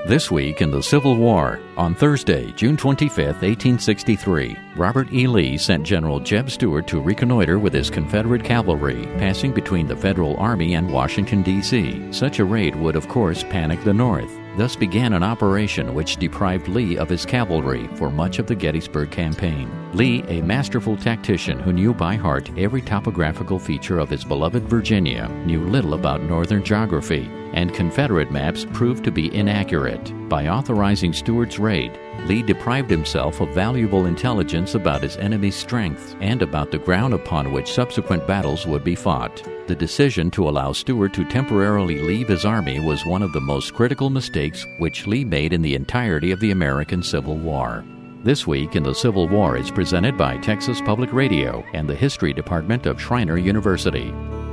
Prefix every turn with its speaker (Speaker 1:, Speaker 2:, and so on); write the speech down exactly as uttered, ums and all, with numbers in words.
Speaker 1: This week in the Civil War, on Thursday, June twenty-fifth, eighteen sixty-three, Robert E. Lee sent General Jeb Stuart to reconnoiter with his Confederate cavalry, passing between the Federal Army and Washington, D C Such a raid would, of course, panic the North. Thus began an operation which deprived Lee of his cavalry for much of the Gettysburg Campaign. Lee, a masterful tactician who knew by heart every topographical feature of his beloved Virginia, knew little about Northern geography, and Confederate maps proved to be inaccurate. By authorizing Stuart's raid, Lee deprived himself of valuable intelligence about his enemy's strength and about the ground upon which subsequent battles would be fought. The decision to allow Stuart to temporarily leave his army was one of the most critical mistakes which Lee made in the entirety of the American Civil War. This Week in the Civil War is presented by Texas Public Radio and the History Department of Schreiner University.